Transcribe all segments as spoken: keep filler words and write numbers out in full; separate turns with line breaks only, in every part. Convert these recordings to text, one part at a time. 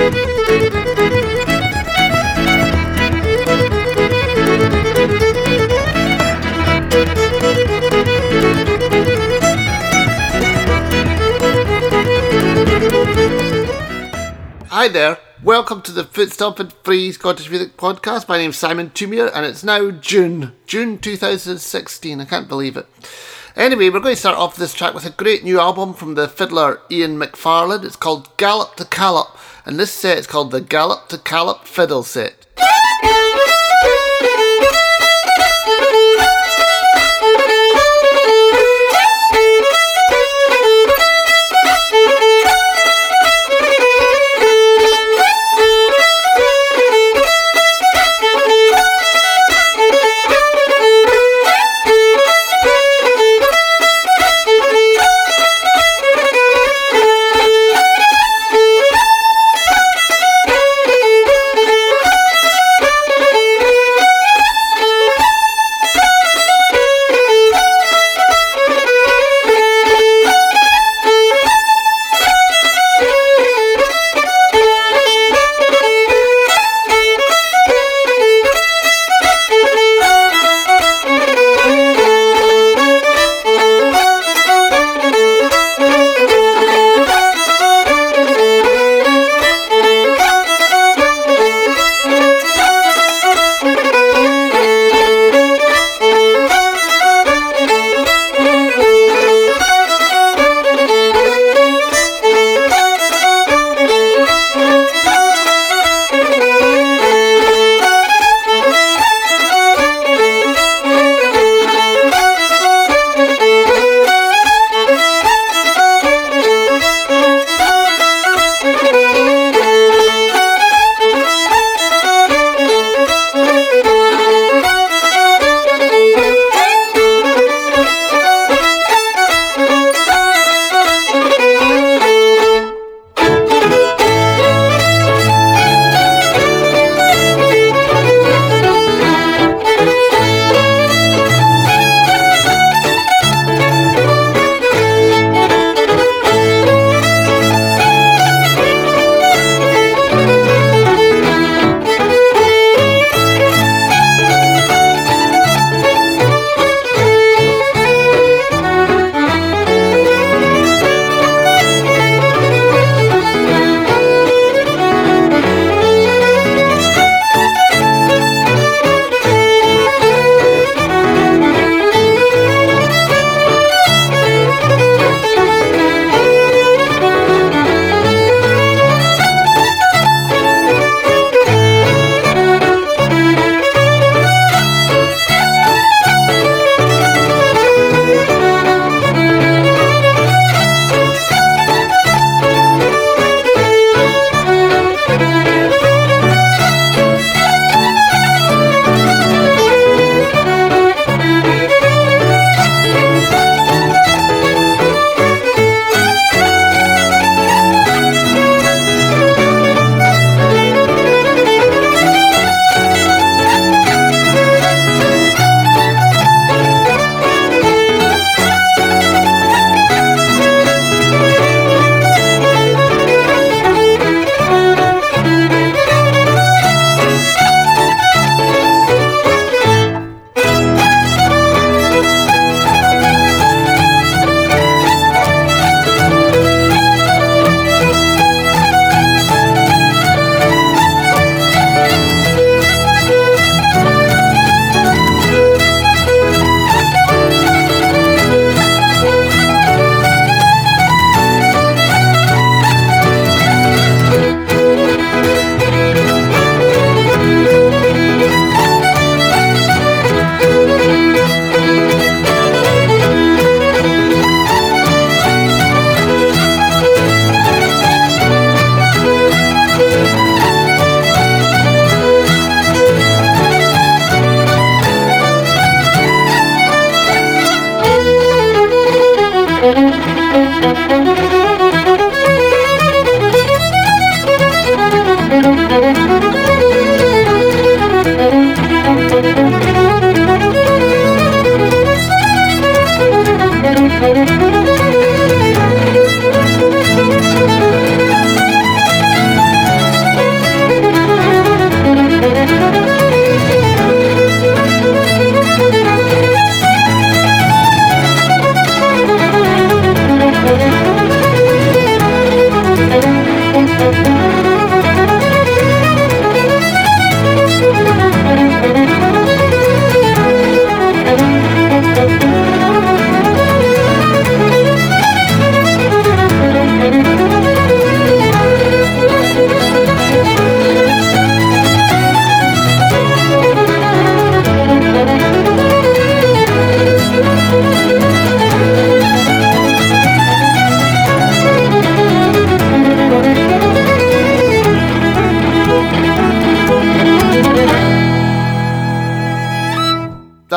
Hi there, welcome to the Foot Stomping Free Scottish Music Podcast. My name's Simon Toomere and it's now June, June two thousand sixteen, I can't believe it. Anyway, we're going to start off this track with a great new album from the fiddler Ian McFarlane. It's called Gallop to Callop, and this set is called the Gallop to Callop Fiddle Set.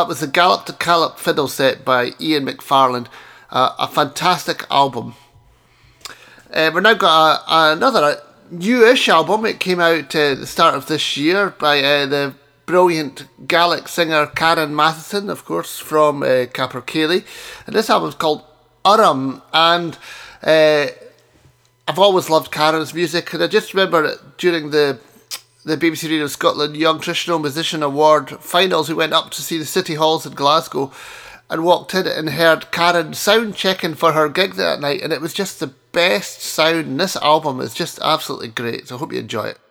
was the Gallop to Callop fiddle set by Ian McFarland, uh, a fantastic album. Uh, we've now got a, another newish album. It came out uh, at the start of this year by uh, the brilliant Gaelic singer Karen Matheson, of course, from uh, Capercaillie. And this album's called Urim, and uh, I've always loved Karen's music, and I just remember it during the the B B C Radio Scotland Young Traditional Musician Award finals, we went up to see the City Halls in Glasgow and walked in and heard Karen sound checking for her gig that night, and it was just the best sound. And this album is just absolutely great, so I hope you enjoy it.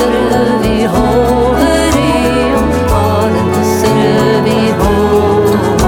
Oh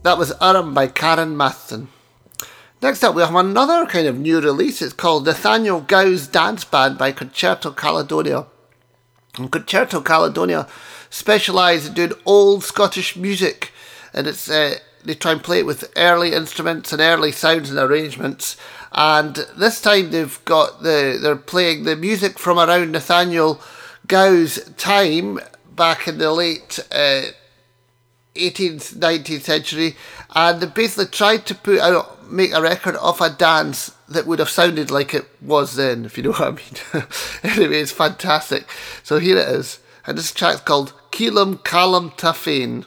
That was Urim by Karen Matheson. Next up, we have another kind of new release. It's called Nathaniel Gow's Dance Band by Concerto Caledonia. And Concerto Caledonia specialise in doing old Scottish music, and it's uh, they try and play it with early instruments and early sounds and arrangements. And this time they've got the they're playing the music from around Nathaniel Gow's time back in the late uh, eighteenth, nineteenth century, and they basically tried to put out make a record of a dance that would have sounded like it was then, if you know what I mean. Anyway, it's fantastic. So here it is, and this track's called Keelam Callum Tafane.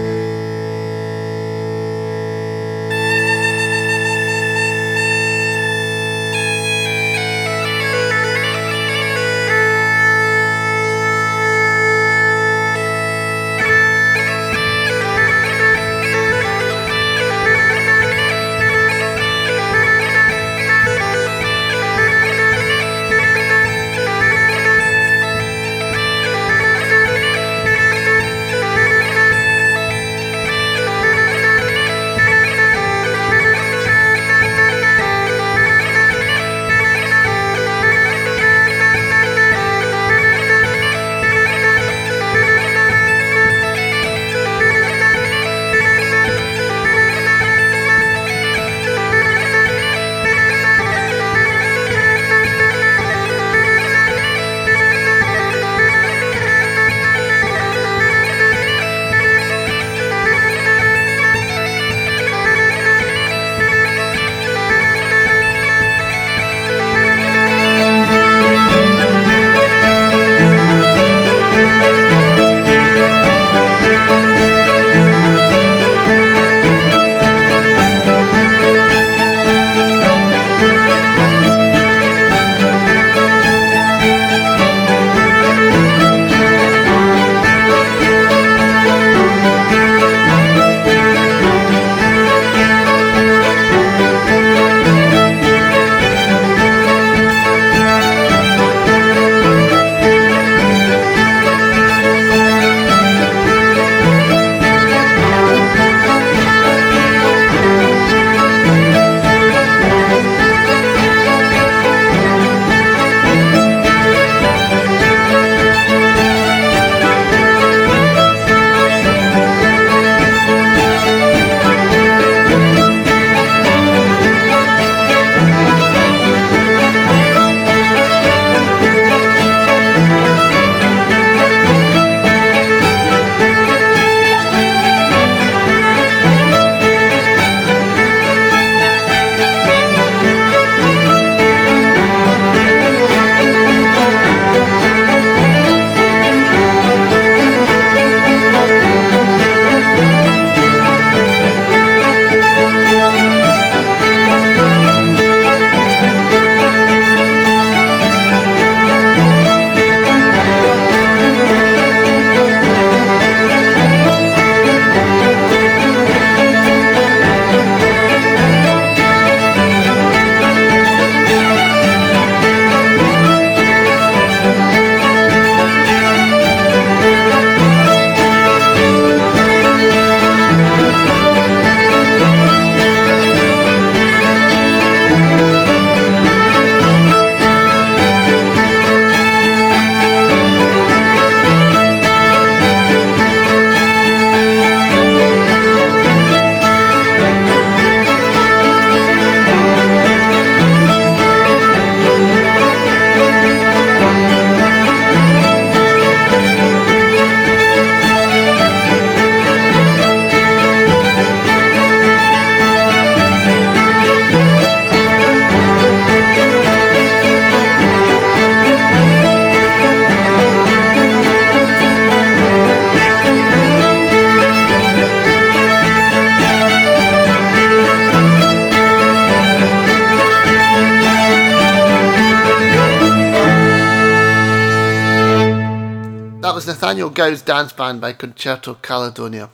Nathaniel Gow's Dance Band by Concerto Caledonia.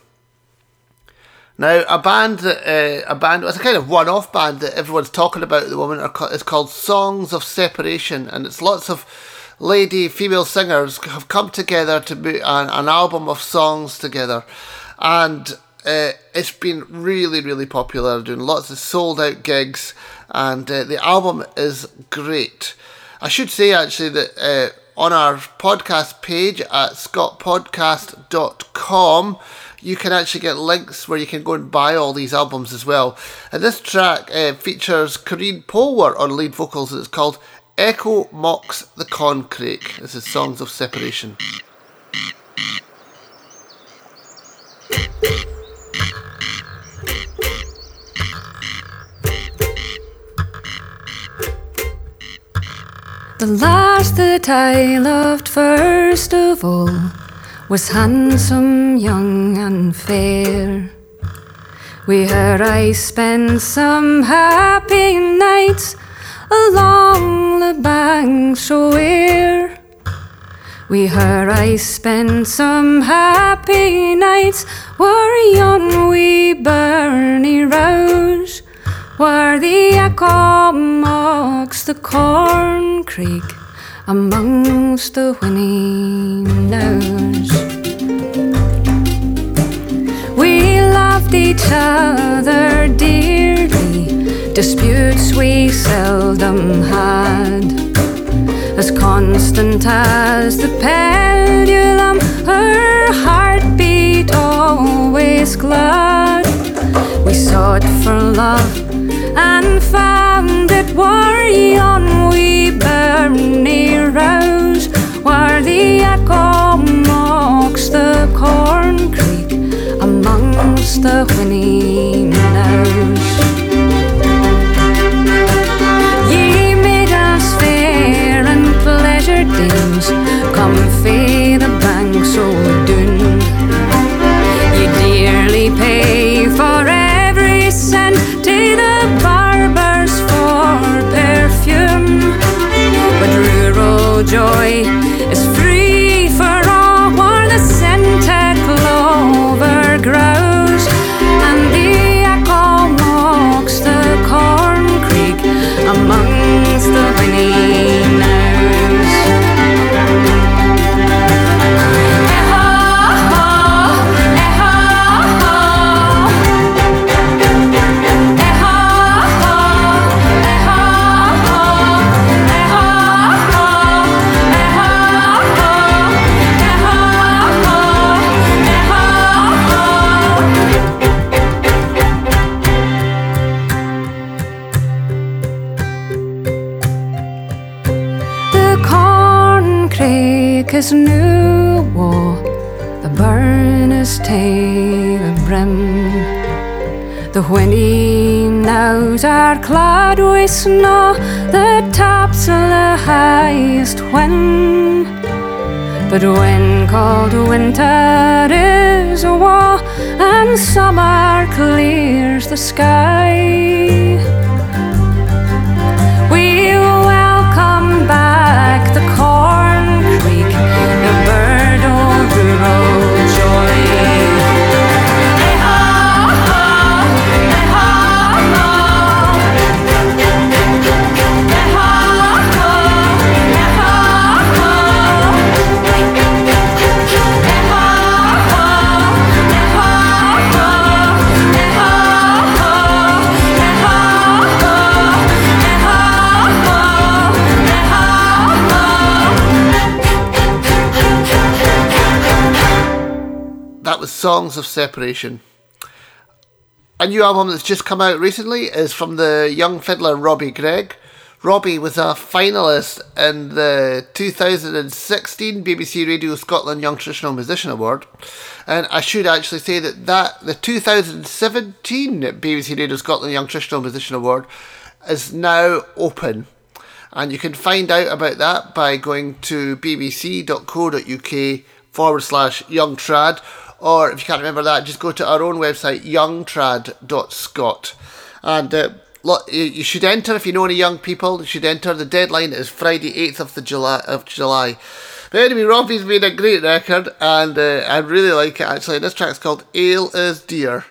Now, a band that uh, a band it's a kind of one-off band that everyone's talking about at the moment are co- is called Songs of Separation, and it's lots of lady female singers have come together to put an, an album of songs together, and uh, it's been really, really popular, doing lots of sold-out gigs, and uh, the album is great. I should say, actually, that uh, on our podcast page at scott podcast dot com, you can actually get links where you can go and buy all these albums as well. And this track uh, features Corinne Polwart on lead vocals. It's called Echo Mocks the Corncrake. This is Songs of Separation.
The last that I loved first of all was handsome, young and fair. With her I spent some happy nights along the banks so where. With her I spent some happy nights where yon wee Burnie Rose, where the echo mocks the corncrake amongst the whinnying knowes. We loved each other dearly, disputes we seldom had. As constant as the pendulum, her heart beat always glad. We sought for love and found it were yon wee Burnie Rose, where the echo mocks the corncrake amongst the whinnying knowes. Ye made us fair and pleasure dames, come fae the banks o' Doon. Ye dearly pay for every cent to the barbers for perfume, but rural joy is free for all where the scented clover grows, and the echo mocks the corncrake amongst the whinnying knowes. His new war, the burners tae the brim. The whinny knowes are clad with snow, the tops of the highest whin. But when cold winter is awa and summer clears the sky, we welcome back the corncrake, the bird of rural joy.
That was Songs of Separation. A new album that's just come out recently is from the young fiddler Robbie Gregg. Robbie was a finalist in the two thousand sixteen B B C Radio Scotland Young Traditional Musician Award. And I should actually say that, that the two thousand seventeen B B C Radio Scotland Young Traditional Musician Award is now open. And you can find out about that by going to bbc.co.uk forward slash young trad. Or if you can't remember that, just go to our own website, young trad dot scot. And uh, you should enter, if you know any young people, you should enter. The deadline is Friday, eighth of July. Of July. But anyway, Robbie's made a great record, and uh, I really like it actually. This track's called Ale is Dear.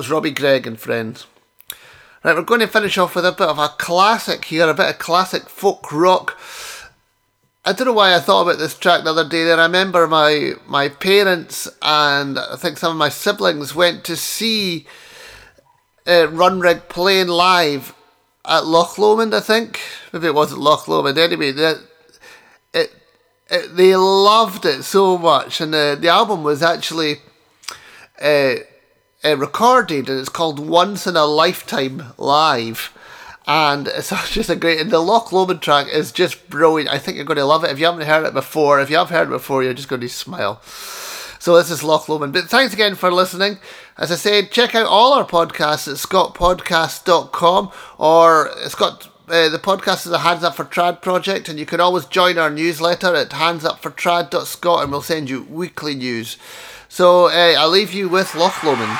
was Robbie Gregg and Friends. Right, we're going to finish off with a bit of a classic here, a bit of classic folk rock. I don't know why I thought about this track the other day. I remember my my parents and I think some of my siblings went to see uh, Runrig playing live at Loch Lomond, I think. Maybe it wasn't Loch Lomond. Anyway, the, it, it, they loved it so much. And the, the album was actually uh, uh, recorded, and it's called Once in a Lifetime Live. And it's just a great, and the Loch Lomond track is just brilliant. I think you're going to love it. If you haven't heard it before, if you have heard it before, you're just going to smile. So this is Loch Lomond. But thanks again for listening. As I said, check out all our podcasts at scott podcast dot com, or Scott, uh, the podcast is the Hands Up for Trad project, and you can always join our newsletter at hands up for trad dot scot, and we'll send you weekly news. So uh, I'll leave you with Loch Lomond.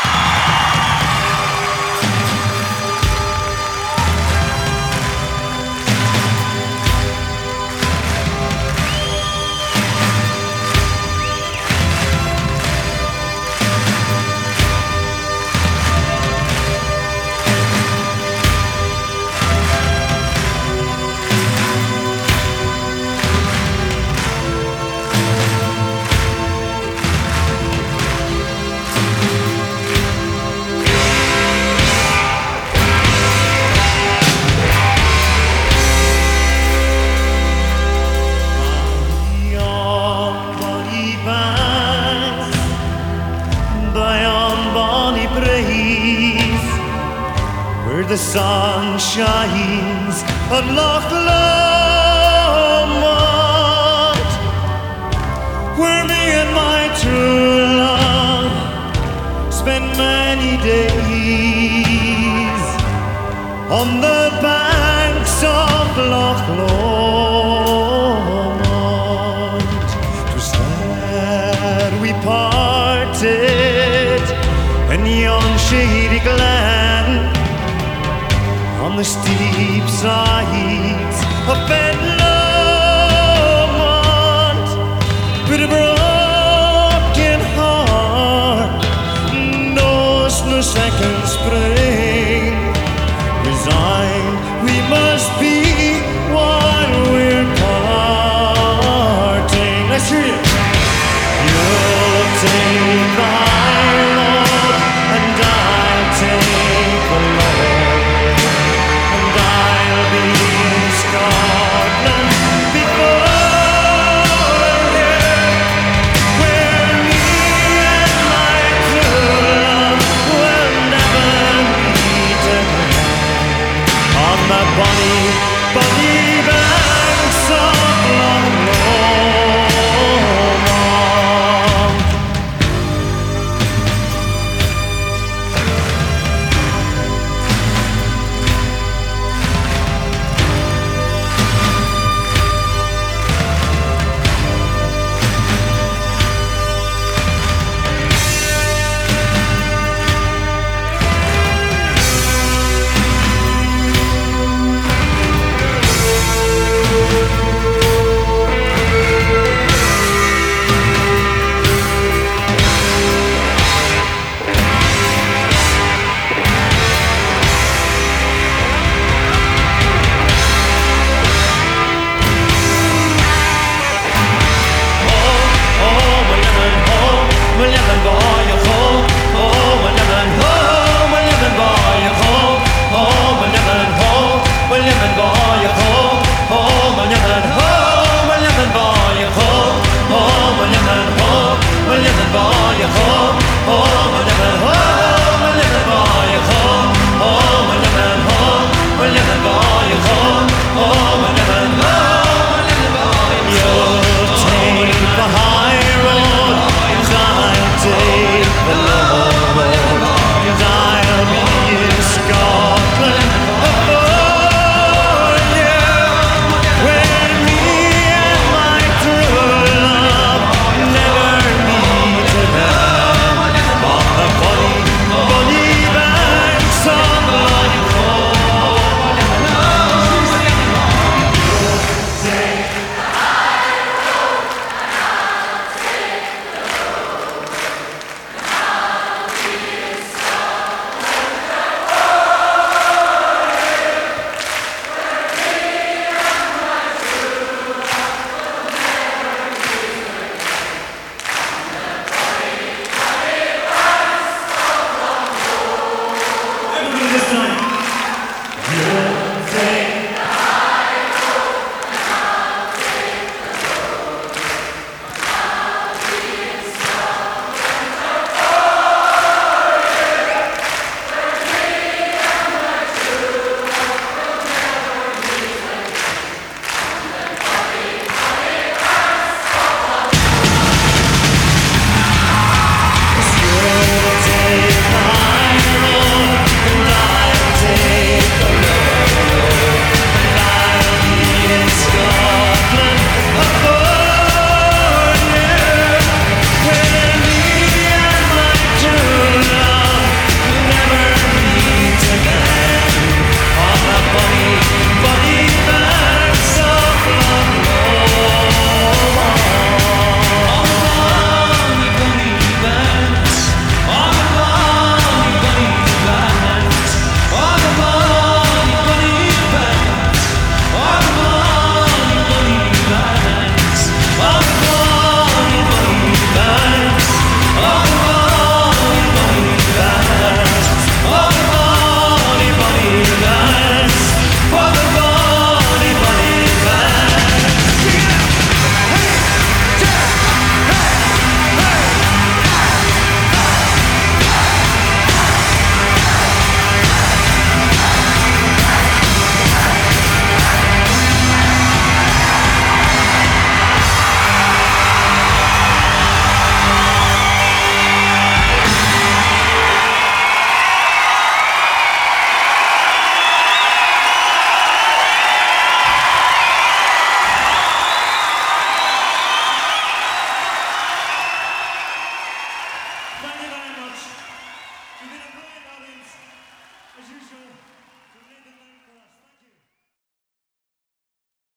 The sun shines on Loch Lomond, where me and my true love spent many days on the banks of Loch Lomond. 'Twas there we parted in yon shady glen, on the steep sides of Ben Lomond, with a broken heart, knows no second spring. Resigned we must be while we're parting. Let's hear it. You'll take thy Lord, and I'll take the Lord. Scotland before you, where me and my true love will never meet again, on the bonny, bonny bank.